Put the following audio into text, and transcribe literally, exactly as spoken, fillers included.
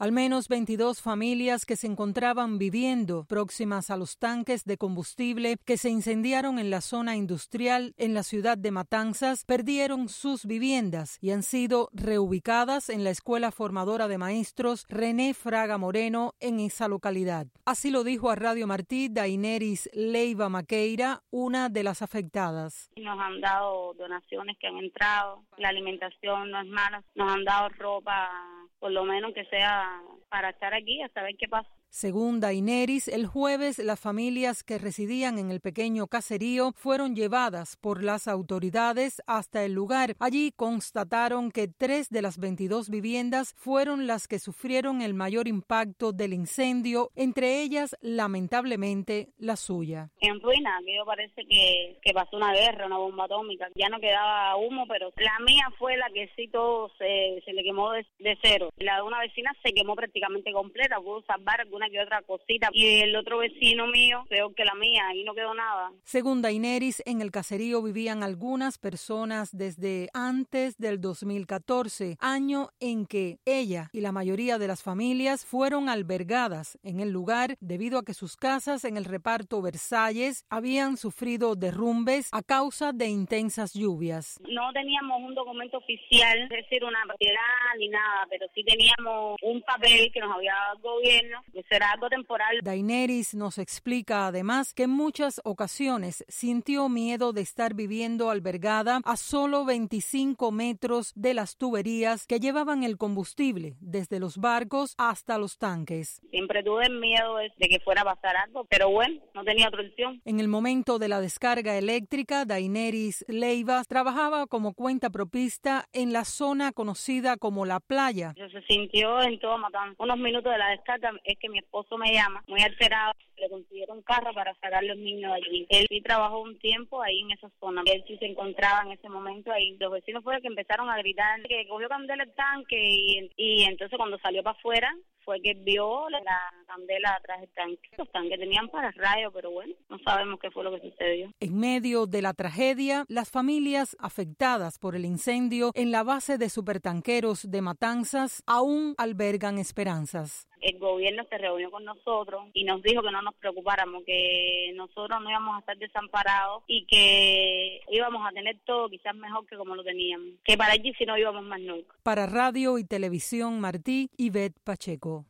Al menos veintidós familias que se encontraban viviendo próximas a los tanques de combustible que se incendiaron en la zona industrial en la ciudad de Matanzas perdieron sus viviendas y han sido reubicadas en la Escuela Formadora de Maestros René Fraga Moreno en esa localidad. Así lo dijo a Radio Martí Daineris Leiva Maqueira, una de las afectadas. Nos han dado donaciones que han entrado, la alimentación no es mala, nos han dado ropa, por lo menos que sea para estar aquí hasta ver qué pasa. Según Daineris, el jueves las familias que residían en el pequeño caserío fueron llevadas por las autoridades hasta el lugar. Allí constataron que tres de las veintidós viviendas fueron las que sufrieron el mayor impacto del incendio, entre ellas, lamentablemente, la suya. En ruina, aquello parece que, que pasó una guerra, una bomba atómica. Ya no quedaba humo, pero la mía fue la que sí todo se, se le quemó de, de cero. La de una vecina se quemó prácticamente completa, pudo salvar alguna que otra cosita, y el otro vecino mío, peor que la mía, ahí no quedó nada. Según Daineris, en el caserío vivían algunas personas desde antes del dos mil catorce, año en que ella y la mayoría de las familias fueron albergadas en el lugar debido a que sus casas en el reparto Versalles habían sufrido derrumbes a causa de intensas lluvias. No teníamos un documento oficial, es decir, una propiedad ni nada, pero sí teníamos un papel que nos había dado el gobierno, que será algo temporal. Daineris nos explica además que en muchas ocasiones sintió miedo de estar viviendo albergada a solo veinticinco metros de las tuberías que llevaban el combustible desde los barcos hasta los tanques. Siempre tuve miedo de que fuera a pasar algo, pero bueno, no tenía otra opción. En el momento de la descarga eléctrica, Daineris Leiva trabajaba como cuentapropista en la zona conocida como La Playa. Eso se sintió en todo Matanzas. Unos minutos de la descarga es que mi esposo me llama, muy alterado, le consiguieron carro para sacar a los niños de allí. Él sí trabajó un tiempo ahí en esa zona, él sí se encontraba en ese momento ahí. Los vecinos fueron que empezaron a gritar que cogió candela el tanque y, y entonces cuando salió para afuera fue que vio la candela atrás del tanque. Los tanques tenían pararrayos, pero bueno, no sabemos qué fue lo que sucedió. En medio de la tragedia, las familias afectadas por el incendio en la base de supertanqueros de Matanzas aún albergan esperanzas. El gobierno se reunió con nosotros y nos dijo que no nos preocupáramos, que nosotros no íbamos a estar desamparados y que íbamos a tener todo quizás mejor que como lo teníamos, que para allí si no íbamos más nunca. Para Radio y Televisión Martí, Ivette Pacheco.